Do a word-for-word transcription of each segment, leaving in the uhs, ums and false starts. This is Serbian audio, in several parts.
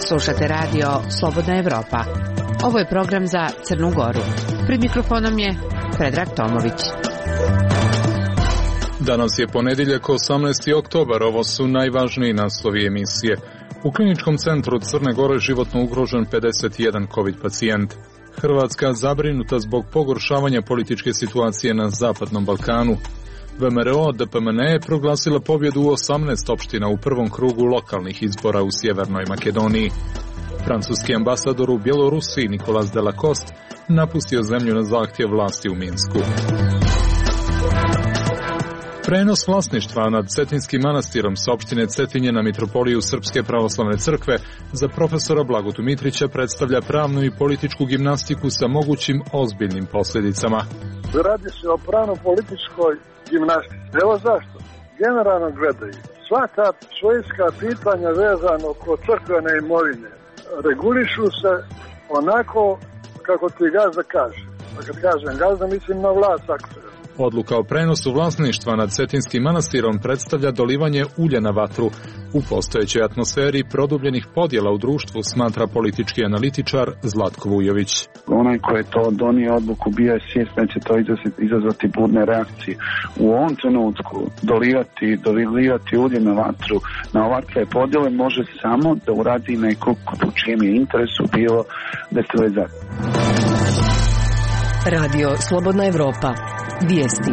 Slušate radio Slobodna Evropa. Ovo je program za Crnu Goru. Pred mikrofonom je Predrag Tomović. Danas je ponedjeljak, osamnaesti oktobar. Ovo su najvažniji naslovi emisije. U kliničkom centru Crne Gore životno ugrožen pedeset jedan kovid pacijent. Hrvatska zabrinuta zbog pogoršavanja političke situacije na Zapadnom Balkanu. V M R O D P M N je proglasila pobjedu u osamnaest opština u prvom krugu lokalnih izbora u Sjevernoj Makedoniji. Francuski ambasador u Bjelorusiji Nicolas Delacoste napustio zemlju na zahtjev vlasti u Minsku. Prenos vlasništva nad Cetinskim manastirom s opštine Cetinje na Mitropoliju Srpske pravoslavne crkve za profesora Blagotu Mitrića predstavlja pravnu i političku gimnastiku sa mogućim ozbiljnim posljedicama. Radi se o pravno-političkoj gimnastici. Evo zašto? Generalno gledaju. Sva ta svojska pitanja vezano oko crkvene imovine regulišu se onako kako ti gazda kaže. A kad kažem gazda, mislim na vlast aktora. Odluka o prenosu vlasništva nad Cetinskim manastirom predstavlja dolivanje ulja na vatru. U postojećoj atmosferi produbljenih podjela u društvu, smatra politički analitičar Zlatko Vujović. Onaj ko je to donio odluku bio je svjestan da će to izazvati burne reakcije. U ovom trenutku dolivati, dolivati ulje na vatru na ovakve podjele može samo da uradi neko u čijem je interesu bilo destabilizacija. Radio Slobodna Evropa. Vijesti.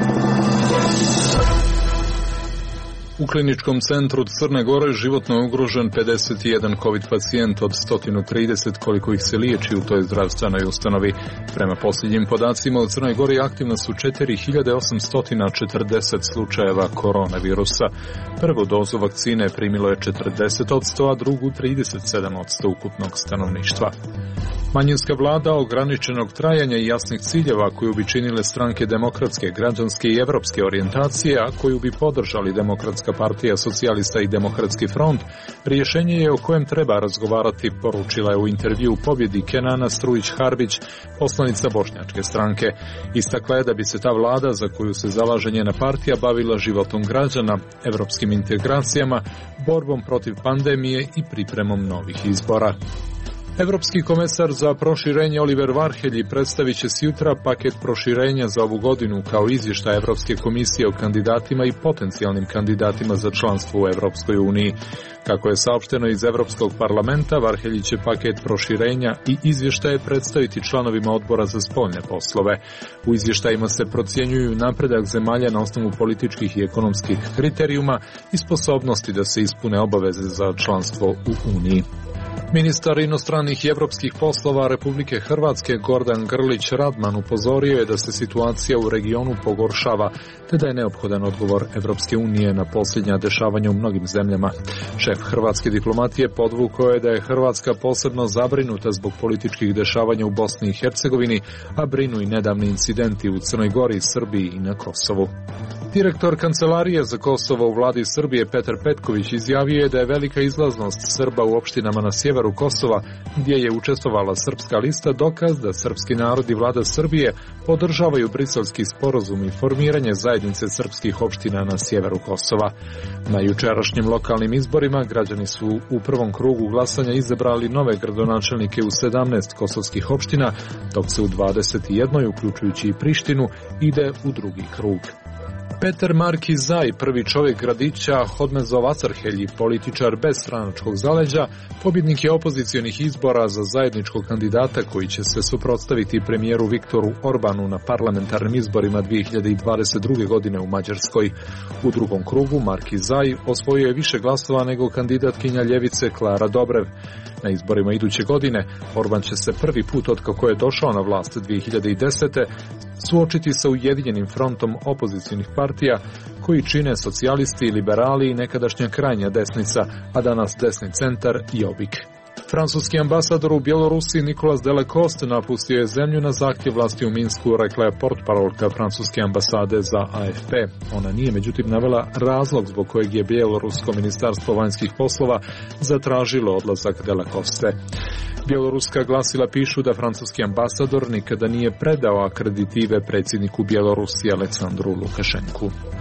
U kliničkom centru Crne Gore životno je ugrožen pedeset jedan kovid pacijent od sto trideset koliko ih se liječi u toj zdravstvenoj ustanovi. Prema posljednjim podacima u Crnoj Gori aktivna su četiri hiljade osamsto četrdeset slučajeva koronavirusa. Prvu dozu vakcine primilo je četrdeset posto, a drugu trideset sedam posto ukupnog stanovništva. Manjinska vlada ograničenog trajanja i jasnih ciljeva koju bi činile stranke demokratske, građanske i evropske orijentacije, a koju bi podržali Demokratska partija socijalista i Demokratski front, rješenje je o kojem treba razgovarati, poručila je u intervju pobjedi Kenana Strujić-Harbić, poslanica bošnjačke stranke. Istakla je da bi se ta vlada, za koju se zalaže njena partija, bavila životom građana, evropskim integracijama, borbom protiv pandemije i pripremom novih izbora. Evropski komesar za proširenje Oliver Varhelyi predstavit će sutra paket proširenja za ovu godinu kao izvještaj Evropske komisije o kandidatima i potencijalnim kandidatima za članstvo u Evropskoj uniji. Kako je saopšteno iz Evropskog parlamenta, Varhelyi će paket proširenja i izvještaje predstaviti članovima odbora za spoljne poslove. U izvještajima se procjenjuju napredak zemalja na osnovu političkih i ekonomskih kriterijuma i sposobnosti da se ispune obaveze za članstvo u Uniji. Ministar inostranih i evropskih poslova Republike Hrvatske Gordan Grlić Radman upozorio je da se situacija u regionu pogoršava, te da je neophodan odgovor Evropske unije na posljednja dešavanja u mnogim zemljama. Šef hrvatske diplomatije podvukao je da je Hrvatska posebno zabrinuta zbog političkih dešavanja u Bosni i Hercegovini, a brinu i nedavni incidenti u Crnoj Gori, Srbiji i na Kosovu. Direktor Kancelarije za Kosovo u vladi Srbije Petar Petković izjavio je da je velika izlaznost Srba u opštinama na sjeveru Kosova, gdje je učestvovala srpska lista, dokaz da srpski narod i vlada Srbije podržavaju briselski sporazum i formiranje zajednice srpskih opština na sjeveru Kosova. Na jučerašnjim lokalnim izborima građani su u prvom krugu glasanja izabrali nove gradonačelnike u sedamnaest kosovskih opština, dok se u dvadeset jedan, uključujući i Prištinu, ide u drugi krug. Petar Marki Zaj, prvi čovjek gradića Hodmezov Acarhelji, političar bez stranačkog zaleđa, pobjednik je opozicionih izbora za zajedničkog kandidata koji će se suprotstaviti premijeru Viktoru Orbanu na parlamentarnim izborima dvije hiljade dvadeset druge. godine u Mađarskoj. U drugom krugu Marki Zaj osvojio je više glasova nego kandidatkinja ljevice Klara Dobrev. Na izborima iduće godine Orban će se prvi put od kako je došao na vlast dvije hiljade desete. suočiti sa ujedinjenim frontom opozicionih partija koji čine socijalisti, liberali i nekadašnja krajnja desnica, a danas desni centar i Jobbik. Francuski ambasador u Bjelorusiji Nicolas Delacoste napustio je zemlju na zahtjev vlasti u Minsku, rekla je portparolka francuske ambasade za A F P. Ona nije međutim navela razlog zbog kojeg je Bjelorusko ministarstvo vanjskih poslova zatražilo odlazak Delacoste. Bjeloruska glasila pišu da francuski ambasador nikada nije predao akreditive predsjedniku Bjelorusije Aleksandru Lukašenku.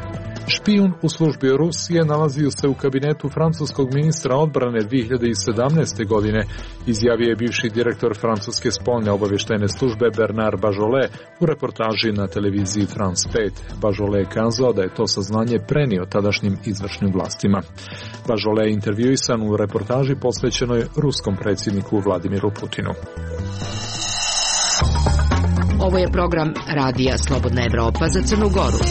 Špijun u službi Rusije nalazio se u kabinetu francuskog ministra odbrane dvije hiljade sedamnaeste. godine, izjavio je bivši direktor francuske spoljne obavještajne službe Bernard Bajolet u reportaži na televiziji France pet. Bajolet je kazao da je to saznanje prenio tadašnjim izvršnim vlastima. Bajolet je intervjuisan u reportaži posvećenoj ruskom predsjedniku Vladimiru Putinu. Ovo je program Radija Slobodna Evropa za Crnu Goru.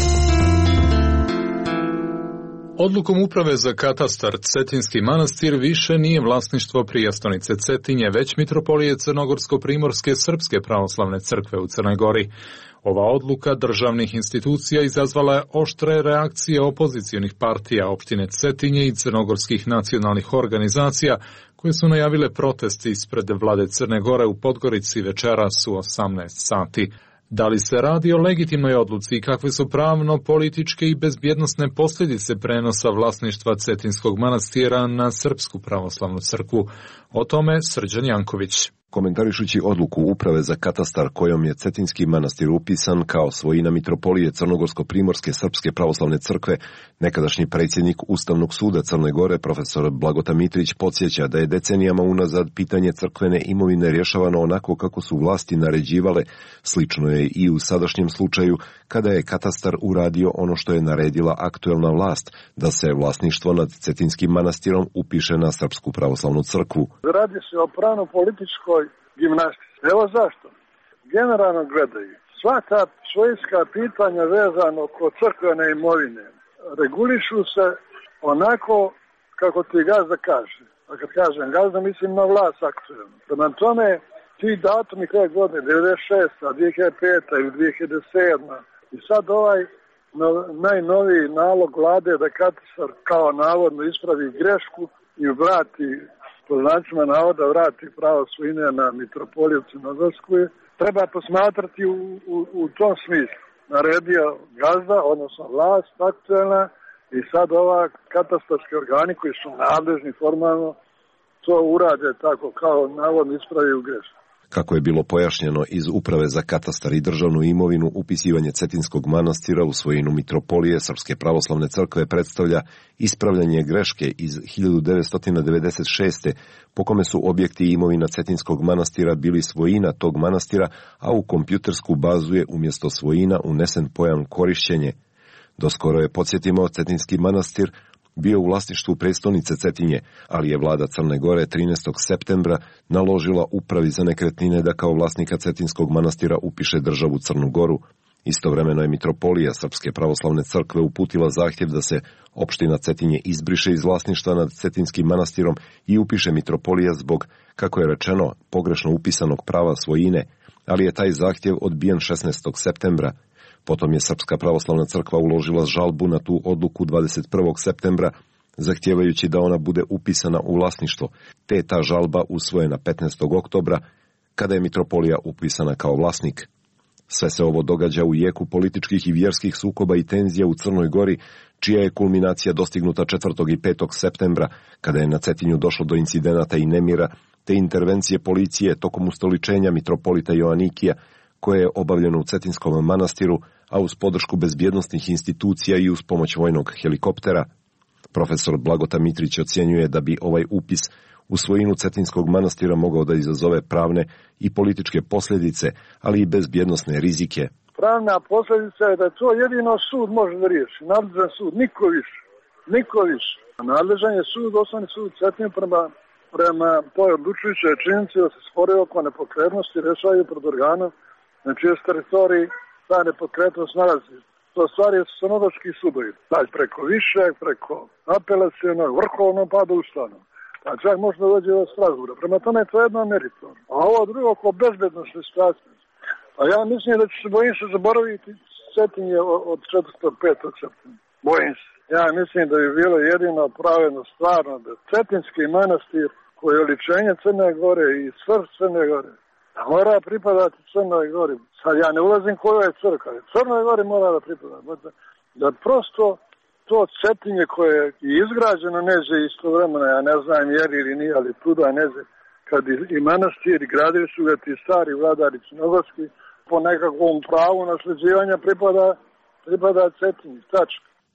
Odlukom uprave za katastar Cetinski manastir više nije vlasništvo prijestolnice Cetinje, već mitropolije Crnogorsko-primorske Srpske pravoslavne crkve u Crnoj Gori. Ova odluka državnih institucija izazvala je oštre reakcije opozicionih partija opštine Cetinje i crnogorskih nacionalnih organizacija koje su najavile protesti ispred vlade Crne Gore u Podgorici večeras u osamnaest sati. Da li se radi o legitimnoj odluci i kakve su pravno, političke i bezbjednosne posljedice prenosa vlasništva Cetinskog manastira na Srpsku pravoslavnu crkvu? O tome Srđan Janković. Komentarišući odluku uprave za katastar kojom je Cetinski manastir upisan kao svojina mitropolije Crnogorsko-primorske Srpske pravoslavne crkve, nekadašnji predsjednik Ustavnog suda Crne Gore, profesor Blagota Mitrić, podsjeća da je decenijama unazad pitanje crkvene imovine rješavano onako kako su vlasti naređivale. Slično je i u sadašnjem slučaju kada je katastar uradio ono što je naredila aktuelna vlast, da se vlasništvo nad Cetinskim manastirom upiše na Srpsku pravoslavnu crkvu. Radi se o pravno političkoj gimnastici. Evo zašto. Generalno gledaju, sva ta svojska pitanja vezano kod crkvene imovine regulišu se onako kako ti gazda kaže. A kad kažem gazda, mislim na vlast aktuelno. Prema tome, ti datumi koje godine, devedeset šesta, dvije hiljade peta ili dvije hiljade sedma i sad ovaj no, najnoviji nalog vlade da katastar kao navodno ispravi grešku i vrati, po znacima navoda vrati pravo svojine na mitropoliju Crnogorsku, treba posmatrati u, u, u tom smislu. Naredio gazda, odnosno vlast aktuelna, i sad ova katastarski organi koji su nadležni formalno to urade tako kao navodno ispravi u grešku. Kako je bilo pojašnjeno iz Uprave za katastar i državnu imovinu, upisivanje Cetinskog manastira u svojinu mitropolije Srpske pravoslavne crkve predstavlja ispravljanje greške iz hiljadu devetsto devedeset šeste. po kome su objekti i imovina Cetinskog manastira bili svojina tog manastira, a u kompjutersku bazu je umjesto svojina unesen pojam korišćenje. Doskoro je, podsjetimo, Cetinski manastir bio u vlasništvu prestolnice Cetinje, ali je vlada Crne Gore trinaestog septembra naložila upravi za nekretnine da kao vlasnika Cetinskog manastira upiše državu Crnu Goru. Istovremeno je mitropolija Srpske pravoslavne crkve uputila zahtjev da se opština Cetinje izbriše iz vlasništva nad Cetinskim manastirom i upiše mitropolija zbog, kako je rečeno, pogrešno upisanog prava svojine, ali je taj zahtjev odbijen šesnaestog septembra. Potom je Srpska pravoslavna crkva uložila žalbu na tu odluku dvadeset prvog septembra, zahtijevajući da ona bude upisana u vlasništvo, te je ta žalba usvojena petnaestog oktobra, kada je mitropolija upisana kao vlasnik. Sve se ovo događa u jeku političkih i vjerskih sukoba i tenzija u Crnoj Gori, čija je kulminacija dostignuta četvrtog i petog septembra, kada je na Cetinju došlo do incidenata i nemira, te intervencije policije tokom ustoličenja mitropolita Joanikija, koje je obavljeno u Cetinskom manastiru, a uz podršku bezbjednosnih institucija i uz pomoć vojnog helikoptera. Profesor Blagota Mitrić ocjenjuje da bi ovaj upis u svojinu Cetinskog manastira mogao da izazove pravne i političke posljedice, ali i bezbjednosne rizike. Pravna posljedica je da to jedino sud može da riješi. Nadležan sud, niko više. Niko više. Nadležan je sud, osnovni sud Cetinje prema, prema toj odlučujućoj činjenici da se spore oko nepokretnosti rješavaju pred organom na čijoj teritoriji ta nepokretnost nalazi. To stvari su crnogorski sudovi. Znači preko više, preko apelacionog, vrhovnog pa do ustavnog. A čak možda dođe do Strasbura. Prema tome je to jedno meritorno. A ovo drugo oko bezbednostne situacije. A ja mislim da će se bojim se zaboraviti Cetinje od četvrtog petog septembra. Bojim se. Ja mislim da je bilo jedino pravedno stvarno da Cetinski manastir koji je oličenje Crne Gore i srž Crne Gore mora pripadati Crnoj Gori. Sad ja ne ulazim koja je crkva. Crnoj Gori mora da pripadati. Da prosto to Cetinje koje je izgrađeno neže istovremeno, ja ne znam jer ili nije, ali tuda neže, kad i manastir, i gradili su ga ti stari vladari crnogorski, po nekakvom pravu nasljeđivanja pripada, pripada Cetinje. Tačka.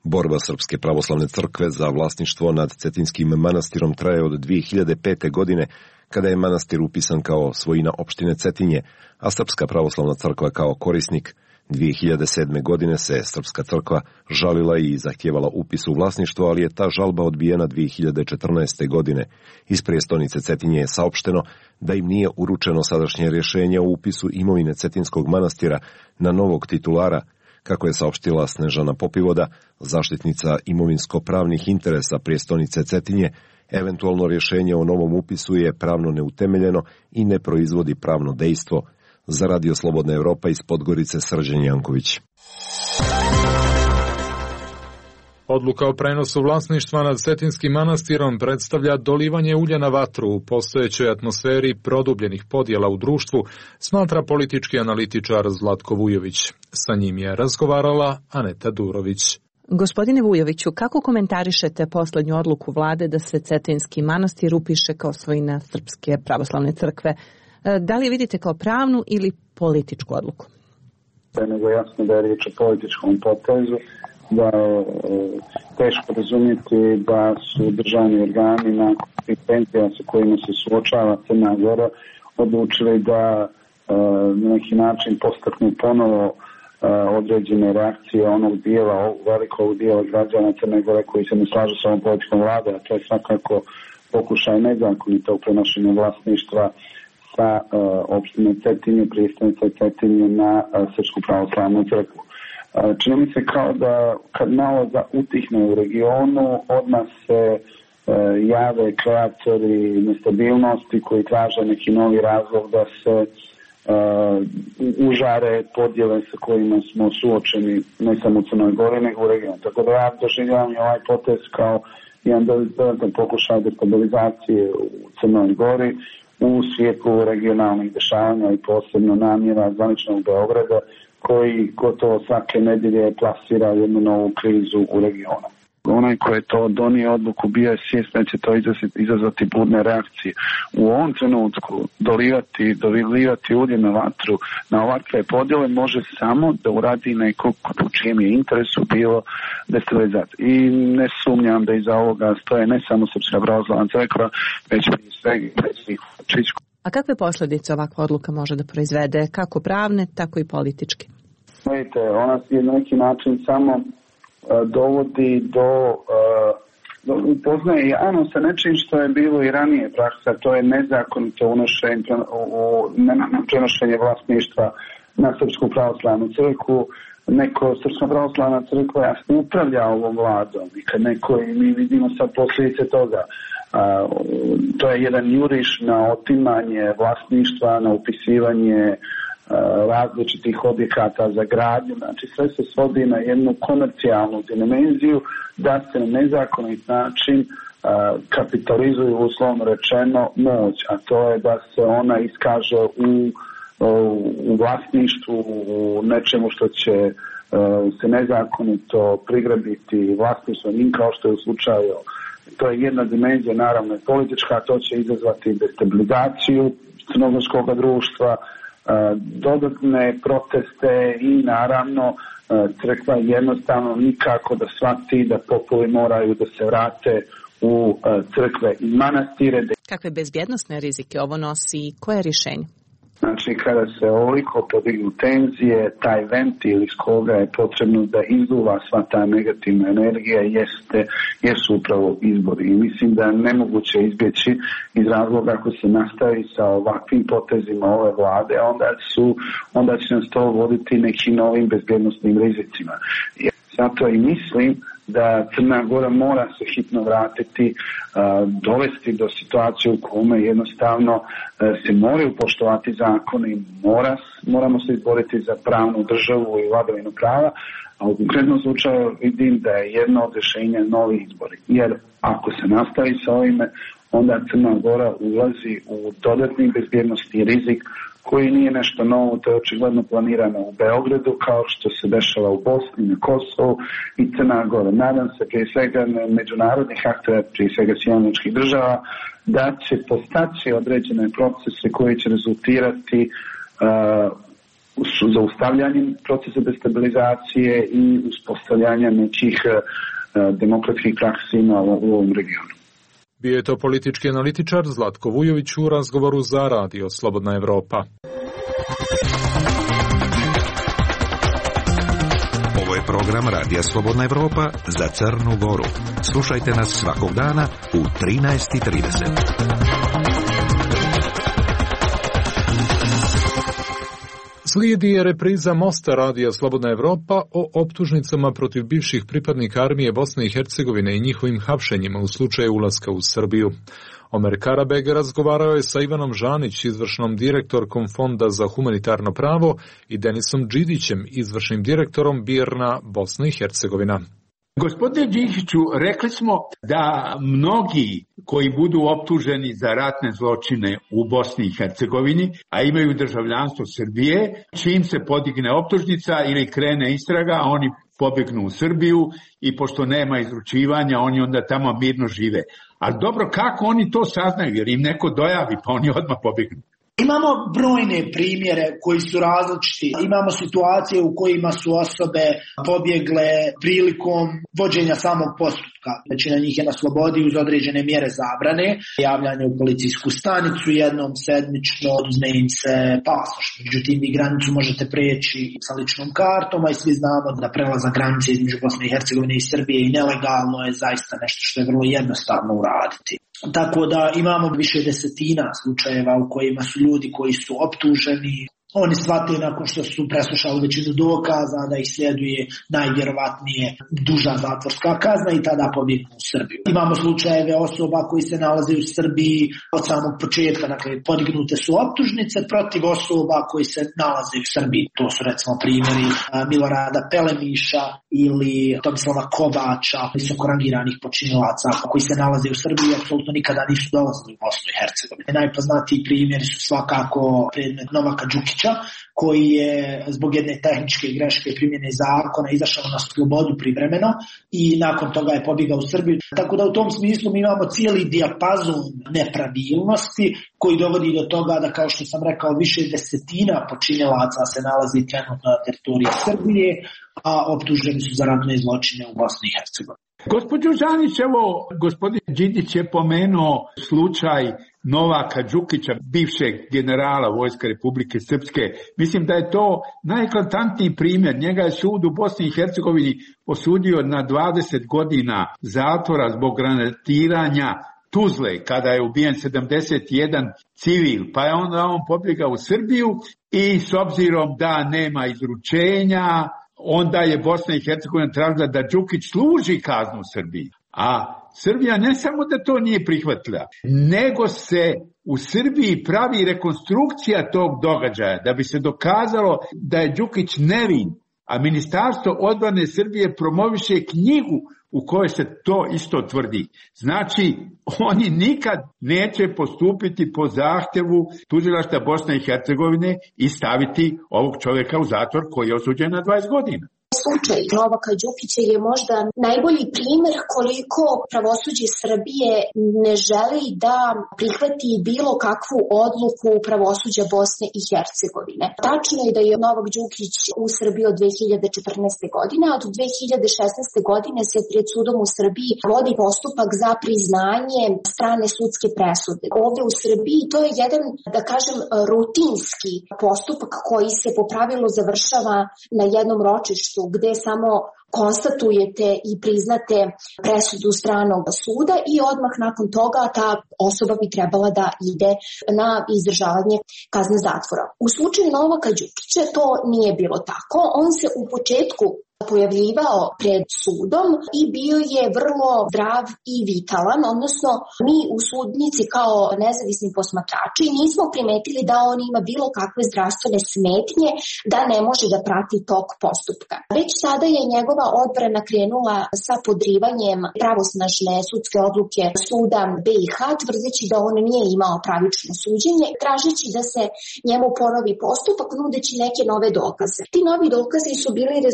Borba Srpske pravoslavne crkve za vlasništvo nad Cetinskim manastirom traje od dvije hiljade pete. godine, kada je manastir upisan kao svojina opštine Cetinje, a Srpska pravoslavna crkva kao korisnik. dvije hiljade sedme. godine se Srpska crkva žalila i zahtijevala upis u vlasništvo, ali je ta žalba odbijena dvije hiljade četrnaeste. godine. Iz prijestolnice Cetinje je saopšteno da im nije uručeno sadašnje rješenje o upisu imovine Cetinskog manastira na novog titulara. Kako je saopštila Snežana Popivoda, zaštitnica imovinsko-pravnih interesa prijestolnice Cetinje, eventualno rješenje o novom upisu je pravno neutemeljeno i ne proizvodi pravno dejstvo. Za Radio Slobodna Evropa iz Podgorice, Srđan Janković. Odluka o prenosu vlasništva nad Cetinskim manastirom predstavlja dolivanje ulja na vatru u postojećoj atmosferi produbljenih podjela u društvu, smatra politički analitičar Zlatko Vujović. Sa njim je razgovarala Aneta Durović. Gospodine Vujoviću, kako komentarišete posljednju odluku vlade da se Cetinski manastir upiše kao svojina Srpske pravoslavne crkve? Da li je vidite kao pravnu ili političku odluku? Nego jasno da je riječ o političkom potezu, da je teško razumjeti da su državni organi na pretenzija sa kojima se suočava Crna Gora odlučili da na neki način postaknu ponovo određene reakcije onog dijela, velikog dijela građana Crne Gore koji se ne slažu sa ovom političkom vladom, a to je svakako pokušaj nezakonitog prenošenja vlasništva sa uh, opštine Cetinje, prijestolnice Cetinje na uh, Srpsku pravoslavnu crkvu. Uh, čini mi se kao da kad malo da utihne u regionu, odmah se uh, jave kreatori nestabilnosti koji traže neki novi razlog da se uh, užare podjele sa kojima smo suočeni ne samo u Crnoj Gori nego u regionu. Tako da ja doživljavam i ovaj potez kao jedan dodatan pokušaj destabilizacije u Crnoj Gori u svijetlu regionalnih dešavanja i posebno namjera zvaničnog Beograda koji gotovo svake nedelje plasira jednu novu krizu u regionu. Onaj ko je to donio odluku bio je svjestan da će to izazvati burne reakcije. U ovom trenutku dolivati, dolivati ulje na vatru na ovakve podjele može samo da uradi neko u čijem je interesu bilo destabilizacija. I ne sumnjam da iza ovoga stoje ne samo Srpska pravoslavna crkva, već prije svega predsjednik Vučić. A kakve posljedice ovakva odluka može da proizvede, kako pravne, tako i politički? Vidite, ona je na neki način samo dovodi do uh, upoznaje javno sa nečim što je bilo i ranije praksa, to je nezakonito unošenje, prenošenje vlasništva na Srpsku pravoslavnu crkvu. Neko Srpska pravoslavna crkva jasno upravlja ovom vladom i kad neko, i mi vidimo sad posljedice toga, uh, to je jedan juriš na otimanje vlasništva, na upisivanje različitih objekata za gradnju, znači sve se svodi na jednu komercijalnu dimenziju da se na nezakonit način uh, kapitalizuju uslovno rečeno moć, a to je da se ona iskaže u, u vlasništvu, u nečemu što će uh, se nezakonito prigrabiti vlasništvo njim, kao što je u slučaju. To je jedna dimenzija, naravno politička, to će izazvati destabilizaciju crnogorskog društva, dodatne proteste i naravno crkva jednostavno nikako da shvati da populi moraju da se vrate u crkve i manastire. Kakve bezbjednosne rizike ovo nosi i koje je rješenje? Znači, kada se ovoliko podignu tenzije, taj ventil iz koga je potrebno da izduva sva ta negativna energija jeste, jesu upravo izbori. I mislim da je nemoguće izbjeći iz razloga ako se nastavi sa ovakvim potezima ove vlade, onda, su, onda će nas to voditi nekim novim bezbjednostnim rizicima. Zato i mislim da Crna Gora mora se hitno vratiti, uh, dovesti do situacije u kome jednostavno uh, se moraju poštovati zakoni, mora, moramo se izboriti za pravnu državu i vladavinu prava, a u konkretnom slučaju vidim da je jedno od rješenja novi izbori. Jer ako se nastavi sa ovime, onda Crna Gora ulazi u dodatni bezbjednosti rizik koji nije nešto novo, to je očigledno planirano u Beogradu, kao što se dešava u Bosni, na Kosovu i Crna Gora. Nadam se prije svega međunarodnih aktera, prije svega sjedinjenih država, da će postaći određene procese koji će rezultirati uh, su zaustavljanjem procesa destabilizacije i uspostavljanja nekih demokratskih praksi u ovom regionu. Bio je to politički analitičar Zlatko Vujović u razgovoru za Radio Slobodna Evropa. Ovo je program Radija Slobodna Evropa za Crnu Goru. Slušajte nas svakog dana u trinaest i trideset. Slijedi je repriza Mosta Radija Slobodna Evropa o optužnicama protiv bivših pripadnika armije Bosne i Hercegovine i njihovim hapšenjima u slučaju ulaska u Srbiju. Omer Karabeg razgovarao je sa Ivanom Žanić, izvršnom direktorkom Fonda za humanitarno pravo, i Denisom Đidićem, izvršnim direktorom BIRN-a Bosna i Hercegovina. Gospodine Đidiću, rekli smo da mnogi koji budu optuženi za ratne zločine u Bosni i Hercegovini, a imaju državljanstvo Srbije, čim se podigne optužnica ili krene istraga, oni pobegnu u Srbiju i pošto nema izručivanja, oni onda tamo mirno žive. Ali dobro, kako oni to saznaju? Jer im neko dojavi, pa oni odmah pobegnu. Imamo brojne primjere koji su različiti. Imamo situacije u kojima su osobe pobjegle prilikom vođenja samog postupka. Većina njih je na slobodi uz određene mjere zabrane. Javljanje u policijsku stanicu jednom sedmično, oduzme im se pasoš. Međutim, i granicu možete preći sa ličnom kartom, a i svi znamo da prelazak granice između Bosne i Hercegovine i Srbije i nelegalno je zaista nešto što je vrlo jednostavno uraditi. Tako da imamo više desetina slučajeva u kojima su ljudi koji su optuženi, oni shvate nakon što su preslušali većinu dokaza da ih sljeduje najvjerovatnije duža zatvorska kazna i tada pobjegnu u Srbiju. Imamo slučajeve osoba koji se nalaze u Srbiji od samog početka, dakle podignute su optužnice protiv osoba koji se nalaze u Srbiji. To su recimo primjeri Milorada Pelemiša ili Tomislava Kovača, visoko rangiranih počinilaca koji se nalaze u Srbiji i apsolutno nikada nisu dolazili u Bosnu i Hercegovinu. Najpoznatiji primjeri su svakako predmet Novaka Đukića, koji je zbog jedne tehničke greške primjene zakona izašao na slobodu privremeno i nakon toga je pobjegao u Srbiju. Tako da u tom smislu mi imamo cijeli dijapazon nepravilnosti koji dovodi do toga da, kao što sam rekao, više desetina počinilaca se nalazi trenutno na teritoriji Srbije, a optuženi su za ratne zločine u Bosni i Hercegovini. Gospođo Žanić, evo, gospodin Đidić je pomenuo slučaj Novaka Đukića, bivšeg generala Vojske Republike Srpske. Mislim da je to najeklatantniji primjer. Njega je sud u Bosni i Hercegovini osudio na dvadeset godina zatvora zbog granatiranja Tuzle, kada je ubijen sedamdeset jedan civil, pa je onda on pobjegao u Srbiju i s obzirom da nema izručenja, onda je Bosna i Hercegovina tražila da Đukić služi kaznu u Srbiji. A Srbija ne samo da to nije prihvatila, nego se u Srbiji pravi rekonstrukcija tog događaja da bi se dokazalo da je Đukić nevin, a Ministarstvo odbrane Srbije promoviše knjigu u kojoj se to isto tvrdi. Znači, oni nikad neće postupiti po zahtjevu tužilaštva Bosne i Hercegovine i staviti ovog čovjeka u zatvor koji je osuđen na dvadeset godina. Slučaj Novaka Đukića je možda najbolji primjer koliko pravosuđe Srbije ne želi da prihvati bilo kakvu odluku pravosuđa Bosne i Hercegovine. Tačno je da je Novak Đukić u Srbiji od dve hiljade četrnaeste. godine, a od dve hiljade šesnaeste. godine se pred sudom u Srbiji vodi postupak za priznanje strane sudske presude. Ovdje u Srbiji to je jedan, da kažem, rutinski postupak koji se po pravilu završava na jednom ročištu gdje samo konstatujete i priznate presudu stranog suda i odmah nakon toga ta osoba bi trebala da ide na izdržavanje kazne zatvora. U slučaju Novaka Đukića to nije bilo tako. On se u početku pojavljivao pred sudom i bio je vrlo zdrav i vitalan, odnosno mi u sudnici kao nezavisni posmatrači nismo primetili da on ima bilo kakve zdravstvene smetnje, da ne može da prati tok postupka. Već tada je njegova odbrana krenula sa podrivanjem pravosnažne sudske odluke suda B i H, tvrdeći da on nije imao pravično suđenje, tražeći da se njemu ponovi postupak, nudeći neke nove dokaze. Ti novi dokazi su bili rezultati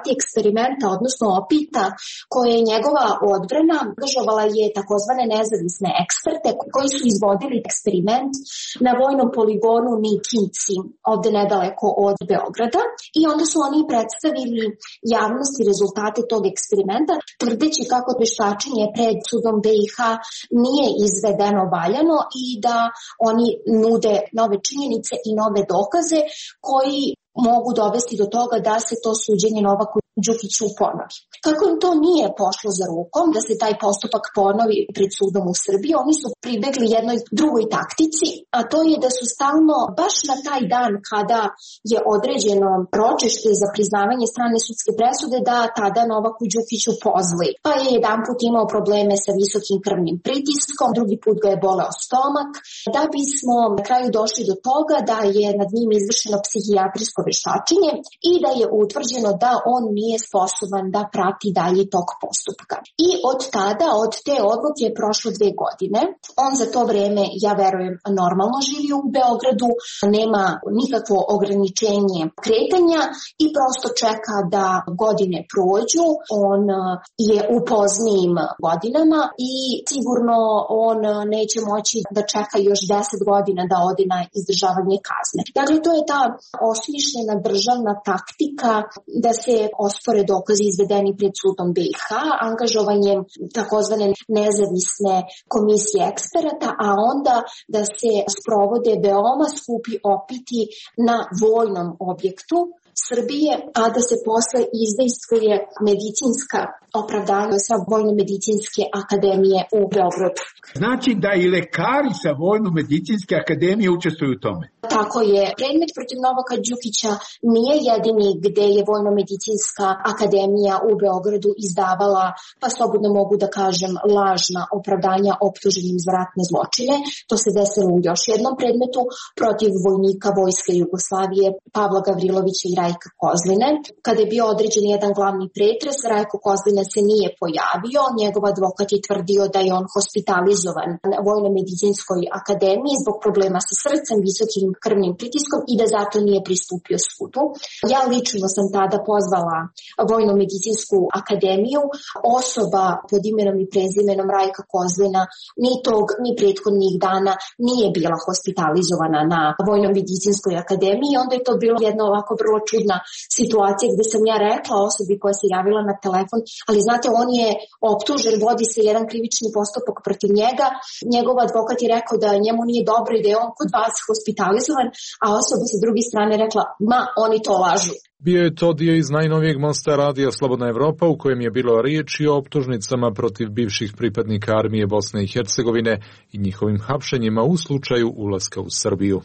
rezultati eksperimenta, odnosno opita koje je njegova odbrana angažovala je takozvane nezavisne eksperte koji su izvodili eksperiment na vojnom poligonu Nikinci, ovde nedaleko od Beograda, i onda su oni predstavili javnosti rezultate tog eksperimenta, tvrdeći kako veštačenje pred sudom B i H nije izvedeno valjano i da oni nude nove činjenice i nove dokaze koji mogu dovesti do toga da se to suđenje Novaku Đukiću ponovi. Kako im to nije pošlo za rukom, da se taj postupak ponovi pred sudom u Srbiji, oni su pribegli jednoj drugoj taktici, a to je da su stalno, baš na taj dan kada je određeno ročište za priznavanje strane sudske presude, da tada Novaku Đukiću pozli. Pa je jedan put imao probleme sa visokim krvnim pritiskom, drugi put ga je boleo stomak, da bismo na kraju došli do toga da je nad njim izvršeno psihijatrijsko veštačenje i da je utvrđeno da on nije nije sposoban da prati dalje tok postupka. I od tada, od te odluke je prošlo dve godine. On za to vreme, ja verujem, normalno živi u Beogradu, nema nikakvo ograničenje kretanja i prosto čeka da godine prođu. On je u poznijim godinama i sigurno on neće moći da čeka još deset godina da ode na izdržavanje kazne. Dakle, to je ta osmišljena državna taktika da se ospore dokazi izvedeni pred sudom B i H, angažovanjem takozvane nezavisne komisije eksperata, a onda da se sprovode veoma skupi opiti na vojnom objektu Srbije, a da se posle izdejstvuje medicinska opravdanja sa Vojno-medicinske akademije u Beogradu. Znači da i lekari sa Vojno-medicinske akademije učestvuju u tome? Tako je. Predmet protiv Novaka Đukića nije jedini gde je Vojno-medicinska akademija u Beogradu izdavala, pa slobodno mogu da kažem, lažna opravdanja optuženim za ratne zločine. To se desilo u još jednom predmetu protiv vojnika Vojske Jugoslavije Pavla Gavrilovića i Rajka Kozline. Kada je bio određen jedan glavni pretres, Rajko Kozlina se nije pojavio. Njegov advokat je tvrdio da je on hospitalizovan na Vojno-medicinskoj akademiji zbog problema sa srcem, visokim krvnim pritiskom i da zato nije pristupio sudu. Ja lično sam tada pozvala Vojno-medicinsku akademiju. Osoba pod imenom i prezimenom Rajka Kozlina ni tog, ni prethodnih dana nije bila hospitalizovana na Vojno-medicinskoj akademiji. Onda je to bilo jedna ovako vrlo čudna situacija gde sam ja rekla osobi koja se javila na telefon, ali znate, on je optužen, vodi se jedan krivični postupak protiv njega. Njegov advokat je rekao da njemu nije dobro i da je on kod vas hospitalizovan, a osoba sa druge strane rekla, ma, oni to lažu. Bio je to dio iz najnovijeg mosta radija Slobodna Evropa u kojem je bilo riječi o optužnicama protiv bivših pripadnika armije Bosne i Hercegovine i njihovim hapšenjima u slučaju ulaska u Srbiju.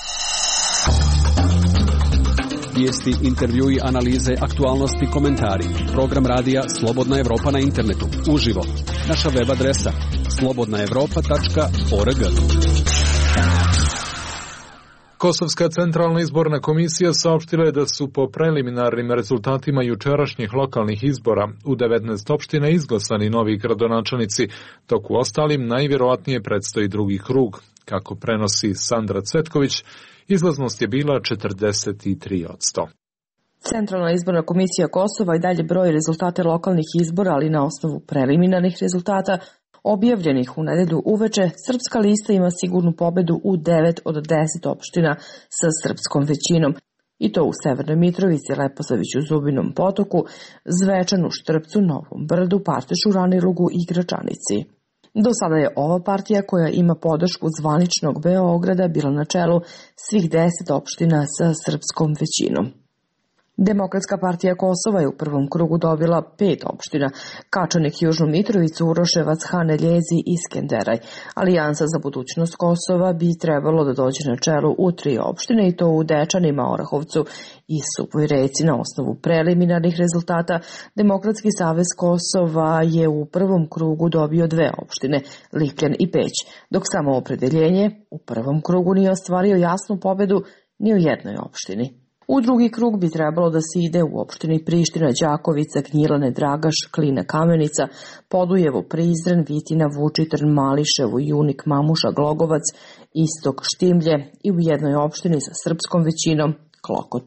Vijesti, intervjui, analize, aktualnosti, komentari. Program radija Slobodna Evropa na internetu. Uživo. Naša web adresa slobodna evropa tačka org. Kosovska centralna izborna komisija saopštila je da su po preliminarnim rezultatima jučerašnjih lokalnih izbora u devetnaest opština izglasani novi gradonačelnici, dok u ostalim najvjerovatnije predstoji drugi krug. Kako prenosi Sandra Cvetković, izlaznost je bila četrdeset tri posto. Centralna izborna komisija Kosova i dalje broji rezultate lokalnih izbora, ali na osnovu preliminarnih rezultata objavljenih u nedelju uveče, Srpska lista ima sigurnu pobedu u devet od deset opština sa srpskom većinom. I to u Severnoj Mitrovici, Leposaviću, Zubinom Potoku, Zvečanu, Štrpcu, Novom Brdu, Partešu, Ranilugu i Gračanici. Do sada je ova partija, koja ima podršku zvaničnog Beograda, bila na čelu svih deset opština sa srpskom većinom. Demokratska partija Kosova je u prvom krugu dobila pet opština: Kačanik, Južnu Mitrovicu, Uroševac, Haneljezi i Skenderaj. Alijansa za budućnost Kosova bi trebalo da dođe na čelu u tri opštine, i to u Dečanima, Orahovcu i Supoj Reci. Na osnovu preliminarnih rezultata, Demokratski savez Kosova je u prvom krugu dobio dve opštine, Lipljan i Peć, dok samo opredeljenje u prvom krugu nije ostvario jasnu pobedu ni u jednoj opštini. U drugi krug bi trebalo da se ide u opštini Priština, Đakovica, Gnjilane, Dragaš, Klina, Kamenica, Podujevo, Prizren, Vitina, Vučitrn, Mališevo, Junik, Mamuša, Glogovac, Istok, Štimlje i u jednoj opštini sa srpskom većinom, Klokotu.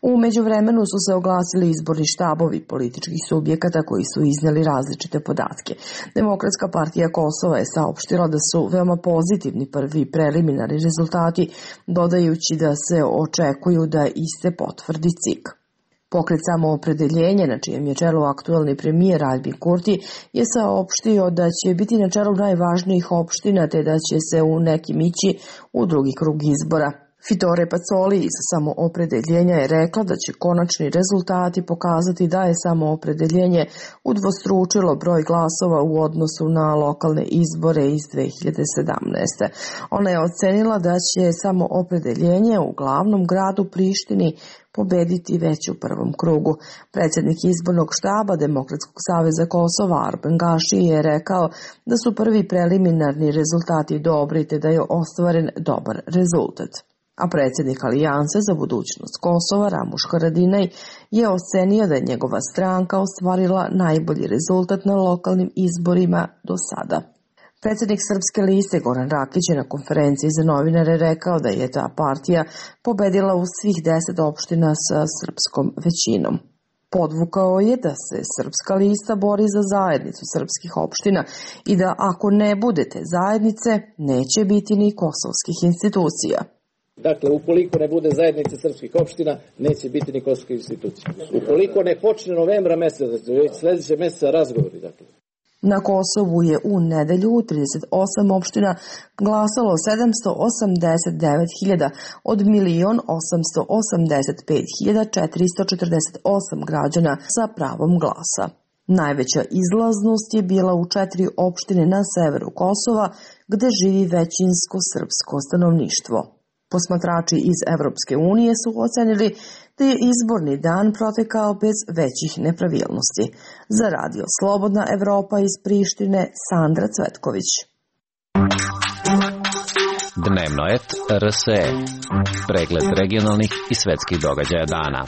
U međuvremenu su se oglasili izborni štabovi političkih subjekata koji su iznijeli različite podatke. Demokratska partija Kosova je saopštila da su veoma pozitivni prvi preliminarni rezultati, dodajući da se očekuju da iste potvrdi C I K. Pokret Samoopredeljenje, na čijem je čelu aktuelni premijer Albin Kurti, je saopštio da će biti na čelu najvažnijih opština te da će se u nekim ići u drugi krug izbora. Fitore Pacoli iz Samoopredeljenja je rekla da će konačni rezultati pokazati da je Samoopredeljenje udvostručilo broj glasova u odnosu na lokalne izbore iz dve hiljade sedamnaeste. Ona je ocenila da će Samoopredeljenje u glavnom gradu Prištini pobediti već u prvom krugu. Predsjednik izbornog štaba Demokratskog saveza Kosova Arben Gaši je rekao da su prvi preliminarni rezultati dobri te da je ostvaren dobar rezultat. A predsjednik Alijanse za budućnost Kosova Ramuš Haradinaj je ocenio da je njegova stranka ostvarila najbolji rezultat na lokalnim izborima do sada. Predsjednik Srpske liste Goran Rakić je na konferenciji za novinare rekao da je ta partija pobedila u svih deset opština sa srpskom većinom. Podvukao je da se Srpska lista bori za zajednicu srpskih opština i da ako ne budete zajednice, neće biti ni kosovskih institucija. Dakle, ukoliko ne bude zajednice srpskih opština, neće biti ni kosovskih institucija. Ukoliko ne počne novembra meseca, već sledeće meseca razgovori, dakle. Na Kosovu je u nedelju u trideset osam opština glasalo sedamsto osamdeset devet hiljada od milion osamsto osamdeset pet hiljada četiristo četrdeset osam građana sa pravom glasa. Najveća izlaznost je bila u četiri opštine na severu Kosova, gde živi većinsko srpsko stanovništvo. Posmatrači iz Evropske unije su ocenili da je izborni dan protekao bez većih nepravilnosti. Za radio Slobodna Evropa iz Prištine, Sandra Cvetković. Dnevno et R S E. Pregled regionalnih i svetskih događaja dana.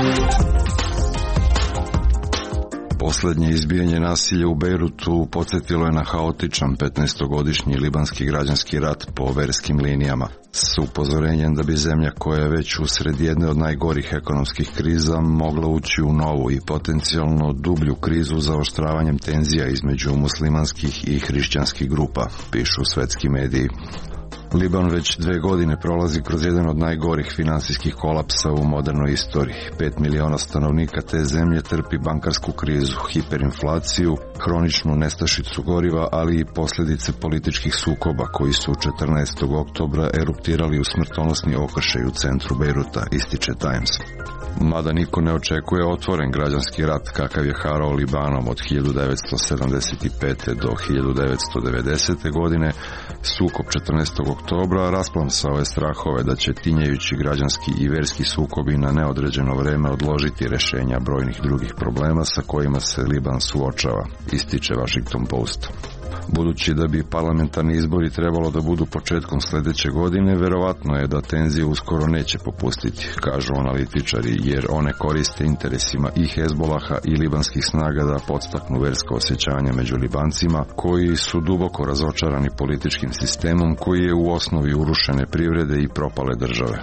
Poslednje izbijanje nasilja u Bejrutu podsjetilo je na haotičan petnaestogodišnji libanski građanski rat po verskim linijama, s upozorenjem da bi zemlja koja je već usred jedne od najgorih ekonomskih kriza mogla ući u novu i potencijalno dublju krizu zaoštravanjem tenzija između muslimanskih i hrišćanskih grupa, pišu svetski mediji. Liban već dve godine prolazi kroz jedan od najgorih finansijskih kolapsa u modernoj istoriji. Pet miliona stanovnika te zemlje trpi bankarsku krizu, hiperinflaciju, hroničnu nestašicu goriva, ali i posljedice političkih sukoba koji su četrnaestog oktobra eruptirali u smrtonosni okršaj u centru Bejruta, ističe Times. Mada niko ne očekuje otvoren građanski rat kakav je harao Libanom od hiljadu devetsto sedamdeset pete do hiljadu devetsto devedesete godine, sukob četrnaestog oktobra rasplamsao je strahove da će tinjajući građanski i verski sukobi na neodređeno vreme odložiti rešenja brojnih drugih problema sa kojima se Liban suočava, ističe Washington Post. Budući da bi parlamentarni izbori trebalo da budu početkom sledeće godine, verovatno je da tenzije uskoro neće popustiti, kažu analitičari, jer one koriste interesima i Hezbolaha i libanskih snaga da podstaknu versko osjećanje među Libancima, koji su duboko razočarani političkim sistemom koji je u osnovi urušene privrede i propale države.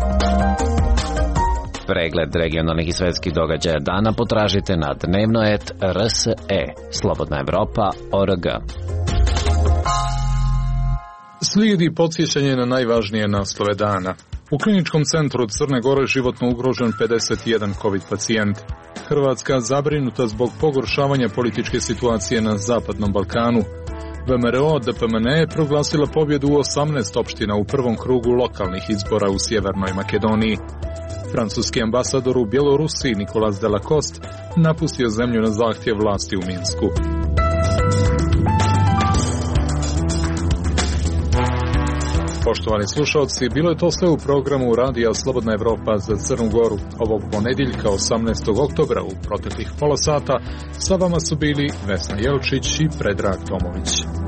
Pregled regionalnih i svetskih događaja dana potražite na dnevno et R S E, Slobodna Evropa, O R G. Slijedi podsjećanje na najvažnije naslove dana. U kliničkom centru Crne Gore životno ugrožen pedeset jedan COVID pacijent. Hrvatska zabrinuta zbog pogoršavanja političke situacije na Zapadnom Balkanu. V M R O D P M N je proglasila pobjedu u osamnaest opština u prvom krugu lokalnih izbora u Sjevernoj Makedoniji. Francuski ambasador u Bjelorusiji Nicolas Delacoste napustio zemlju na zahtjev vlasti u Minsku. Poštovani slušalci, bilo je to sve u programu Radija Slobodna Evropa za Crnu Goru. Ovog ponedjeljka osamnaestog oktobra u proteklih pola sata sa vama su bili Vesna Jelčić i Predrag Tomović.